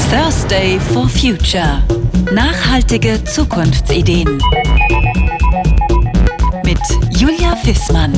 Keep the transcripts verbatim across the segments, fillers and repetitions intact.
Thursday for Future. Nachhaltige Zukunftsideen. Mit Julia Fissmann.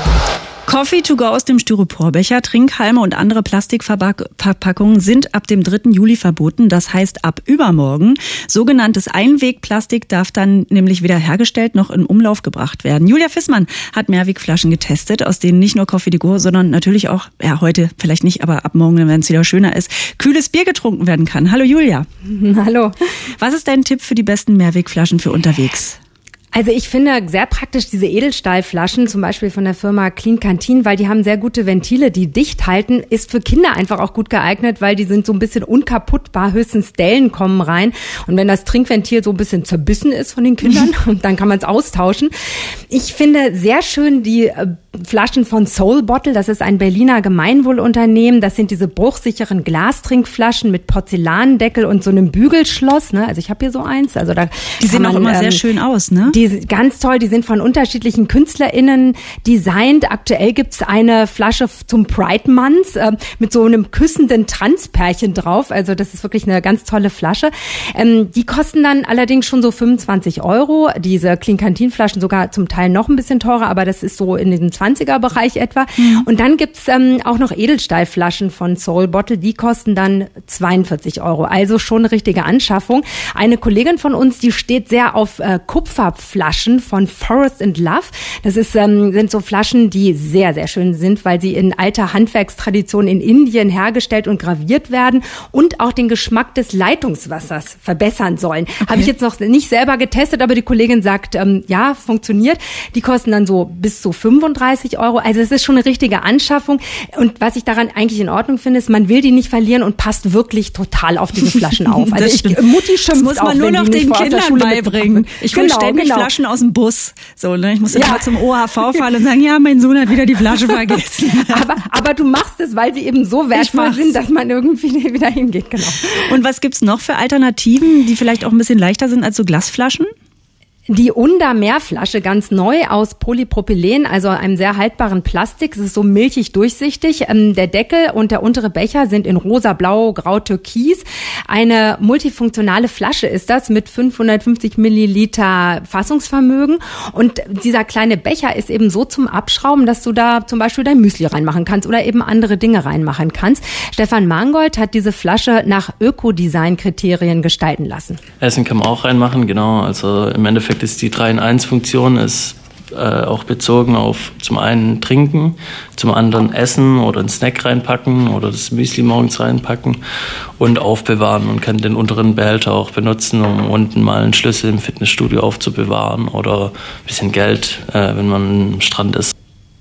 Coffee to go aus dem Styroporbecher, Trinkhalme und andere Plastikverpackungen sind ab dem dritten Juli verboten. Das heißt ab übermorgen. Sogenanntes Einwegplastik darf dann nämlich weder hergestellt noch in Umlauf gebracht werden. Julia Fissmann hat Mehrwegflaschen getestet, aus denen nicht nur Coffee to go, sondern natürlich auch, ja heute vielleicht nicht, aber ab morgen, wenn es wieder schöner ist, kühles Bier getrunken werden kann. Hallo Julia. Hallo. Was ist dein Tipp für die besten Mehrwegflaschen für unterwegs? Also ich finde sehr praktisch diese Edelstahlflaschen, zum Beispiel von der Firma Clean Canteen, weil die haben sehr gute Ventile, die dicht halten, ist für Kinder einfach auch gut geeignet, weil die sind so ein bisschen unkaputtbar, höchstens Dellen kommen rein. Und wenn das Trinkventil so ein bisschen zerbissen ist von den Kindern, dann kann man es austauschen. Ich finde sehr schön die äh, Flaschen von Soul Bottle, das ist ein Berliner Gemeinwohlunternehmen. Das sind diese bruchsicheren Glastrinkflaschen mit Porzellandeckel und so einem Bügelschloss. Ne? Also ich habe hier so eins. Also da die sehen man, auch immer ähm, sehr schön aus, ne? Die ganz toll, die sind von unterschiedlichen KünstlerInnen designt. Aktuell gibt's eine Flasche zum Pride Month äh, mit so einem küssenden Transpärchen drauf. Also das ist wirklich eine ganz tolle Flasche. Ähm, die kosten dann allerdings schon so fünfundzwanzig Euro. Diese Clean Canteen Flaschen sogar zum Teil noch ein bisschen teurer, aber das ist so in diesem zwanziger Bereich etwa. Mhm. Und dann gibt's ähm, auch noch Edelstahlflaschen von Soul Bottle. Die kosten dann zweiundvierzig Euro. Also schon eine richtige Anschaffung. Eine Kollegin von uns, die steht sehr auf äh, Kupferflaschen von Forest and Love. Das ist, ähm, sind so Flaschen, die sehr, sehr schön sind, weil sie in alter Handwerkstradition in Indien hergestellt und graviert werden und auch den Geschmack des Leitungswassers verbessern sollen. Okay. Habe ich jetzt noch nicht selber getestet, aber die Kollegin sagt, ähm, ja, funktioniert. Die kosten dann so bis zu fünfunddreißig Euro. Also es ist schon eine richtige Anschaffung. Und was ich daran eigentlich in Ordnung finde, ist, man will die nicht verlieren und passt wirklich total auf diese Flaschen auf. Also ich, Mutti schimpft das muss man auch, nur noch den Kindern beibringen. Ich hole genau, ständig genau. Flaschen aus dem Bus. So, ne? Ich muss dann ja. mal zum O H V fahren und sagen, ja, mein Sohn hat wieder die Flasche vergessen. aber, aber du machst es, weil sie eben so wertvoll sind, dass man irgendwie wieder hingeht. Genau. Und was gibt's noch für Alternativen, die vielleicht auch ein bisschen leichter sind als so Glasflaschen? Die Unda Mehrflasche, ganz neu aus Polypropylen, also einem sehr haltbaren Plastik. Es ist so milchig durchsichtig. Ähm, der Deckel und der untere Becher sind in rosa, blau, grau, türkis. Eine multifunktionale Flasche ist das mit fünfhundertfünfzig Milliliter Fassungsvermögen. Und dieser kleine Becher ist eben so zum Abschrauben, dass du da zum Beispiel dein Müsli reinmachen kannst oder eben andere Dinge reinmachen kannst. Stefan Mangold hat diese Flasche nach Ökodesign-Kriterien gestalten lassen. Essen kann man auch reinmachen, genau. Also im Endeffekt ist die drei in eins Funktion ist äh, auch bezogen auf zum einen Trinken, zum anderen Essen oder einen Snack reinpacken oder das Müsli morgens reinpacken und aufbewahren. Man kann den unteren Behälter auch benutzen, um unten mal einen Schlüssel im Fitnessstudio aufzubewahren oder ein bisschen Geld, äh, wenn man am Strand ist.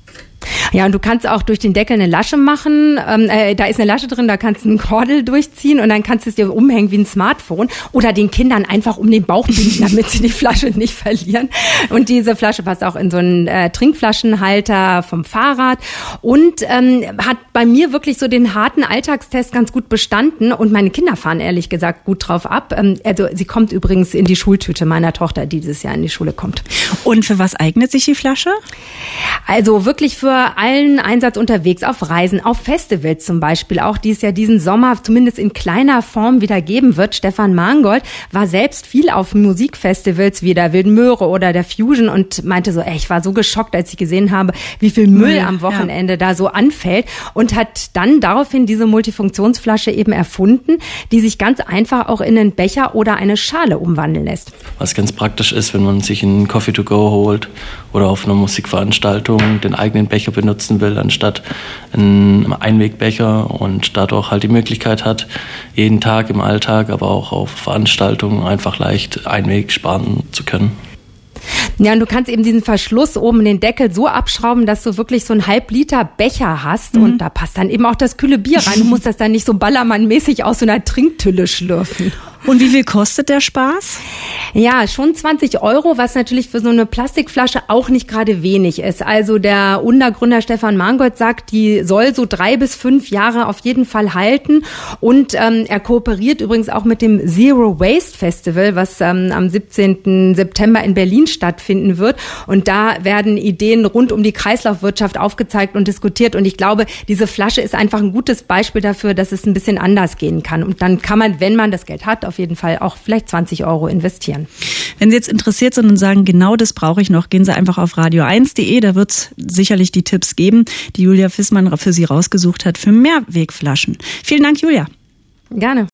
Ja, und du kannst auch durch den Deckel eine Lasche machen. Ähm, äh, da ist eine Lasche drin, da kannst du einen Kordel durchziehen und dann kannst du es dir umhängen wie ein Smartphone oder den Kindern einfach um den Bauch binden, damit sie die Flasche nicht verlieren. Und diese Flasche passt auch in so einen äh, Trinkflaschenhalter vom Fahrrad und ähm, hat bei mir wirklich so den harten Alltagstest ganz gut bestanden und meine Kinder fahren ehrlich gesagt gut drauf ab. Ähm, also sie kommt übrigens in die Schultüte meiner Tochter, die dieses Jahr in die Schule kommt. Und für was eignet sich die Flasche? Also wirklich für allen Einsatz unterwegs, auf Reisen, auf Festivals zum Beispiel, auch die es ja diesen Sommer zumindest in kleiner Form wieder geben wird. Stefan Mangold war selbst viel auf Musikfestivals wie der Wilden Möhre oder der Fusion und meinte so, ey, ich war so geschockt, als ich gesehen habe, wie viel Müll ja, am Wochenende ja. da so anfällt und hat dann daraufhin diese Multifunktionsflasche eben erfunden, die sich ganz einfach auch in einen Becher oder eine Schale umwandeln lässt. Was ganz praktisch ist, wenn man sich einen Coffee to go holt oder auf einer Musikveranstaltung den eigenen Becher benutzen will, anstatt einen Einwegbecher und dadurch halt die Möglichkeit hat, jeden Tag im Alltag, aber auch auf Veranstaltungen einfach leicht Einweg sparen zu können. Ja, und du kannst eben diesen Verschluss oben in den Deckel so abschrauben, dass du wirklich so einen halb Liter Becher hast mhm. und da passt dann eben auch das kühle Bier rein. Du musst das dann nicht so ballermannmäßig aus so einer Trinktülle schlürfen. Und wie viel kostet der Spaß? Ja, schon zwanzig Euro, was natürlich für so eine Plastikflasche auch nicht gerade wenig ist. Also der Unda-Gründer Stefan Mangold sagt, die soll so drei bis fünf Jahre auf jeden Fall halten. Und ähm, er kooperiert übrigens auch mit dem Zero Waste Festival, was ähm, am siebzehnten September in Berlin stattfinden wird. Und da werden Ideen rund um die Kreislaufwirtschaft aufgezeigt und diskutiert. Und ich glaube, diese Flasche ist einfach ein gutes Beispiel dafür, dass es ein bisschen anders gehen kann. Und dann kann man, wenn man das Geld hat, auf jeden Fall auch vielleicht zwanzig Euro investieren. Wenn Sie jetzt interessiert sind und sagen, genau das brauche ich noch, gehen Sie einfach auf radio eins punkt de. Da wird es sicherlich die Tipps geben, die Julia Fissmann für Sie rausgesucht hat für Mehrwegflaschen. Vielen Dank, Julia. Gerne.